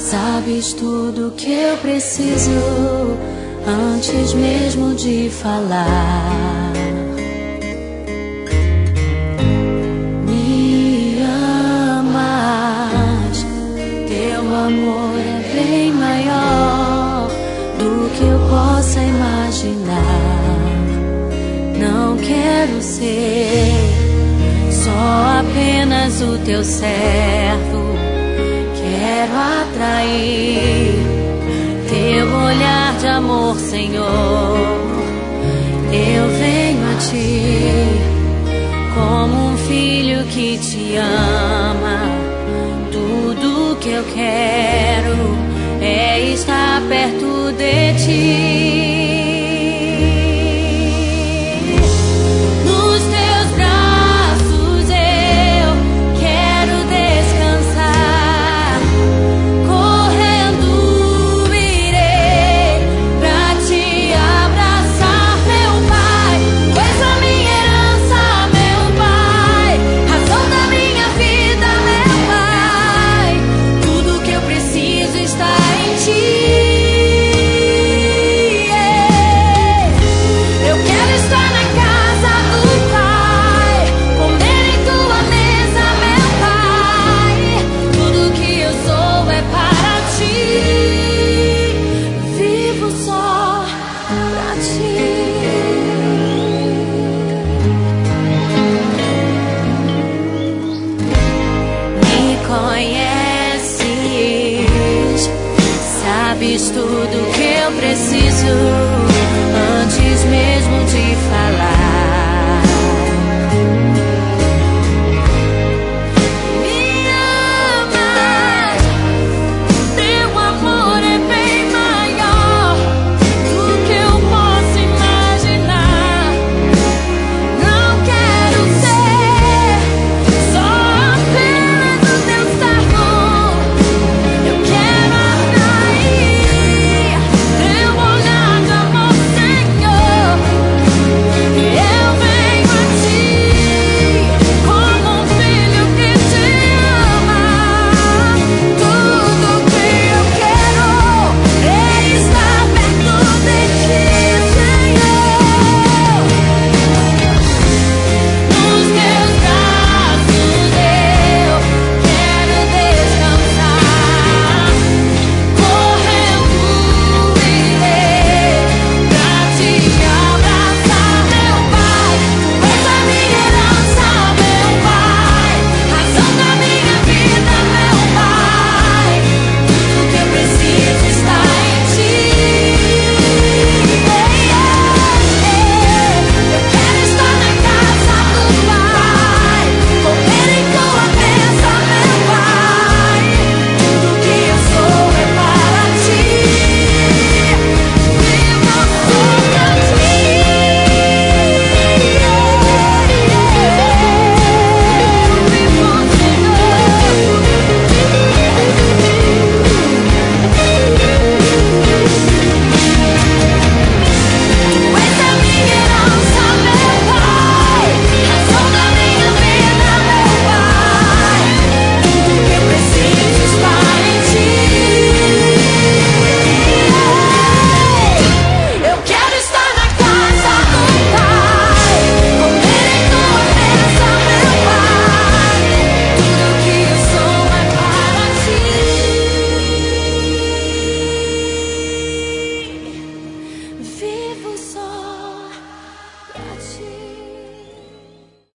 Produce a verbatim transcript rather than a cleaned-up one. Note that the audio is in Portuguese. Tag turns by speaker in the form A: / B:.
A: Sabes tudo que eu preciso antes mesmo de falar. Me amas, teu amor é bem maior do que eu possa imaginar. Não quero ser só apenas o teu servo. Quero atrair teu olhar de amor, Senhor. Eu venho a ti como um filho que te ama. Tudo que eu quero é estar perto de ti. Sabes tudo que eu preciso antes mesmo de falar.